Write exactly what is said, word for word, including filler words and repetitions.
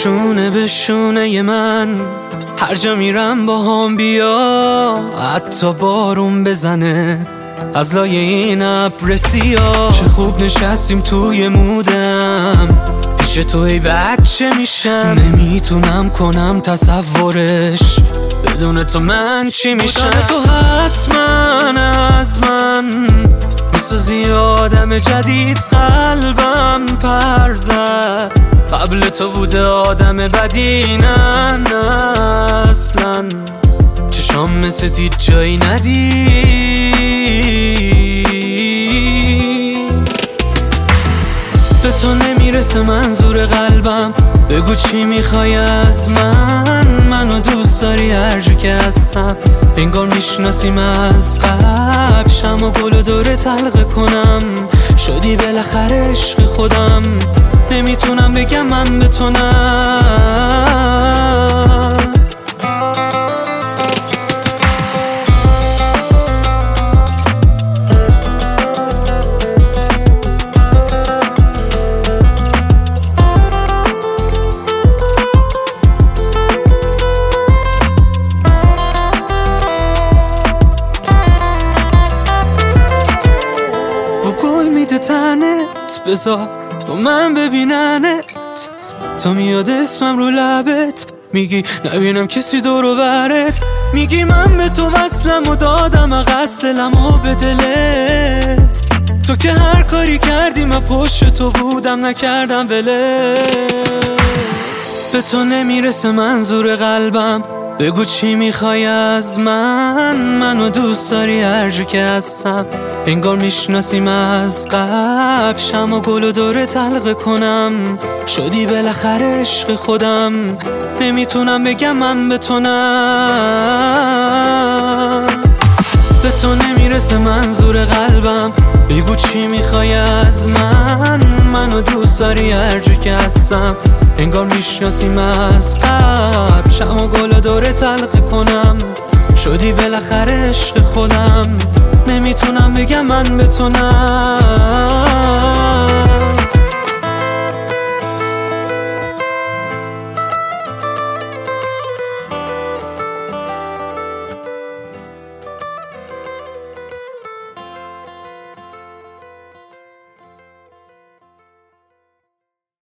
شونه به شونه من هر جا میرم با هم بیا، حتی بارون بزنه از لای این ابر سیاه. چه خوب نشستیم توی مودم، پیش توی بچه میشم. نمیتونم کنم تصورش، بدون تو من چی میشم. تو حتما از من میسازی آدم جدید، قلبم پر زد قبل تو بوده آدم بدی. نه نه اصلا چشام مثل دید جایی ندید. به تو نمیرسه منظور قلبم، بگو چی میخوای از من. منو دوست داری هر جا که هستم، انگار میشناسیم از قبل. شمع و گل و دوره تلقه کنم، شدی بالاخره عشق خودم. نمیتونم بگم من به تو نه. گل میده تنت، بذار با من ببیننت. تو میاد اسمم رو لبت، میگی نبینم کسی دور و برت. میگی من به تو وصلم و دادم قصد دلم و به دلت. تو که هر کاری کردی من پشت تو بودم، نکردم ولت. به تو نمیرسه منظور قلبم، بگو چی میخوای از من. منو دوست داری هر جا که هستم، انگار میشناسیم از قبل. شمع و گل و دوره تلقه کنم، شدی بالاخره عشق خودم. نمیتونم بگم من به تو نه. به تو نمیرسه منظور قلبم، بگو چی میخوای از من. منو دوست داری هر جا که هستم، انگار میشناسیم از قبل. شمع و گل و دوره تلقه کنم، شدی بالاخره عشق خودم. نمیتونم بگم من به تو نه.